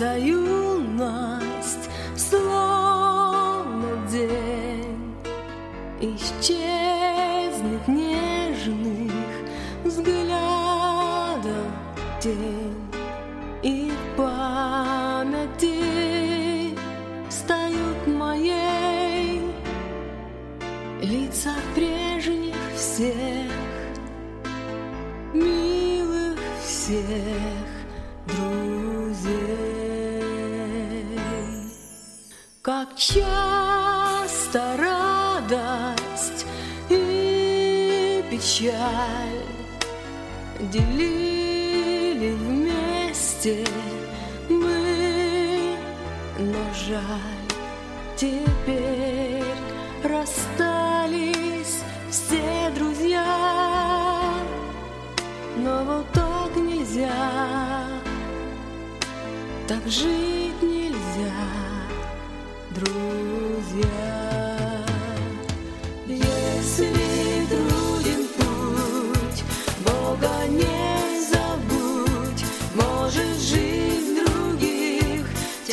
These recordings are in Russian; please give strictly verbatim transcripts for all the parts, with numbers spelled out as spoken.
случится юность, словно день, исчезнет нежных взглядов тень, и в памяти встают моей лица прежних всех, милых всех друзей. Как часто радость и печаль делили вместе мы, но жаль, теперь расстались все друзья. Но вот так нельзя, так жить нельзя, друзья. Если труден путь, Бога не забудь, может, жизнь других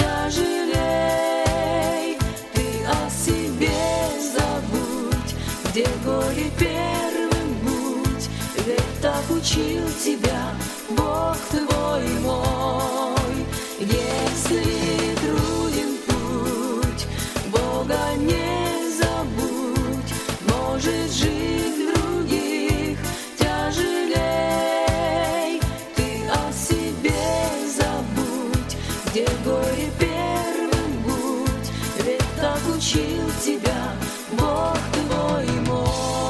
тяжелей. Ты о себе забудь, где горе первым будь, ведь так учил тебя Бог твой мой. Если труден путь, Бога не забудь, может, жизнь других тяжелей. Ты о себе забудь, где горе первым будь, ведь так учил тебя Бог твой мой.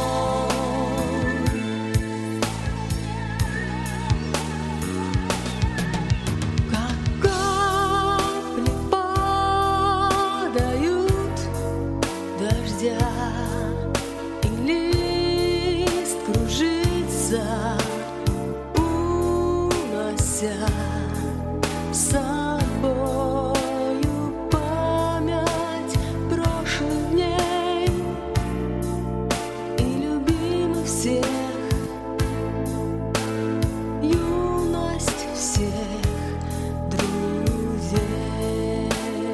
И лист кружится, унося с собою память прошлых дней и любимых всех, юность всех друзей.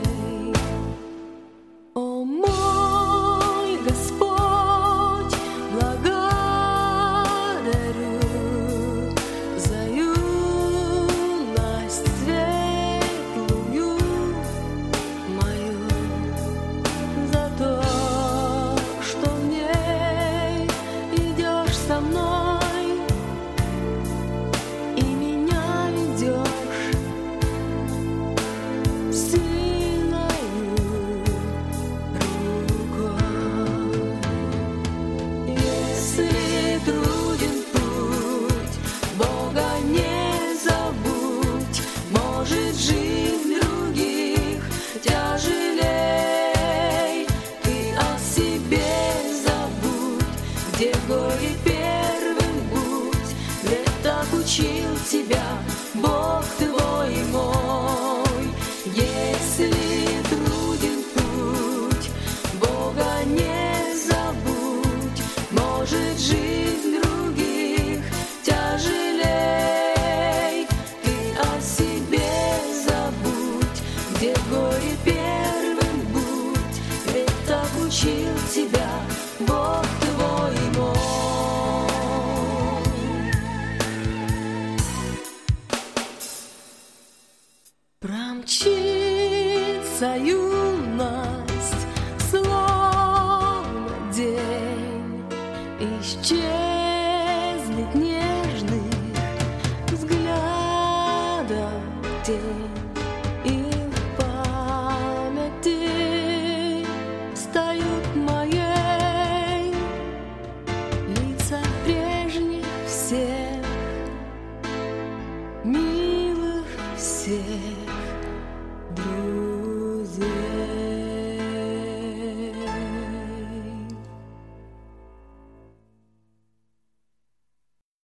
О, мой Господь, благодарю за юность светлую мою, за то, что в ней идешь со мной и меня ведешь сильною рукой. Если труден путь, Бога не забудь, может, жизнь других тяжелей. Ты о себе забудь, где горе первым будь, ведь так учил тебя Бог твой мой. Если труден путь, Бога не забудь, может, жизнь других тяжелей. Ты о себе забудь, где горе первым будь, ведь так учил тебя Бог твой мой. Промчится юность, словно день, исчезнет нежных взглядов тень, и в памяти встают моей лица прежних всех, милых всех